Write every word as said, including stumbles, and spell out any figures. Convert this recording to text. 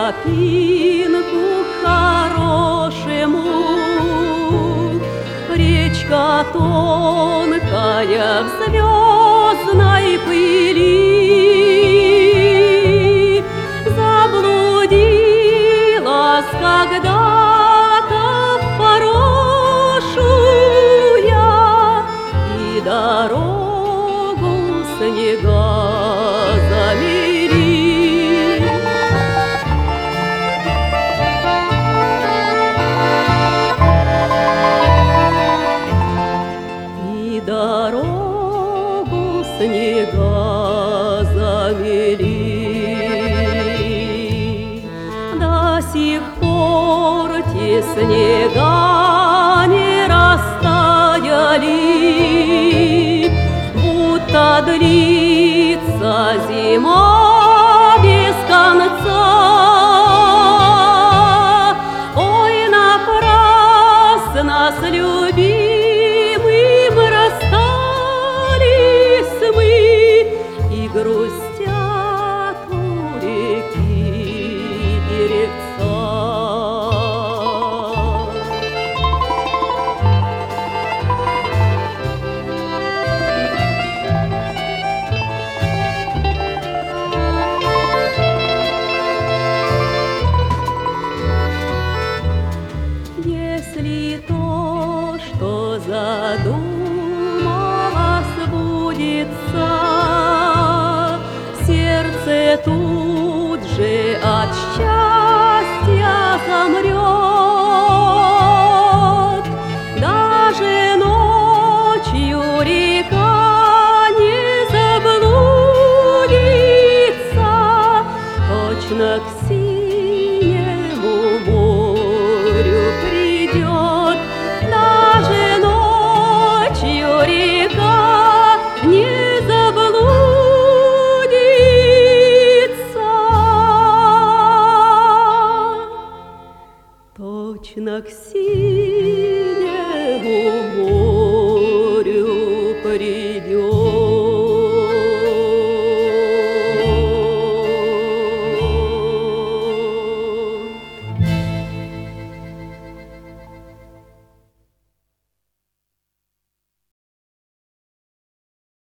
тропинку к хорошему. Речка тонкая в звездной пыли заблудилась когда-то в хорошую и дорогу снега замели. Дорогу снега замели. До сих пор те снега не растаяли, будто длится зима без конца. Ой, напрасно с любимым расстались мы, и грустят у реки деревца. Если то, что задумалось, сбудется, сердце тут же от счастья замрет. Даже ночью река не заблудится, точно к синему морю придет. Даже ночью река не заблудится, точно к синему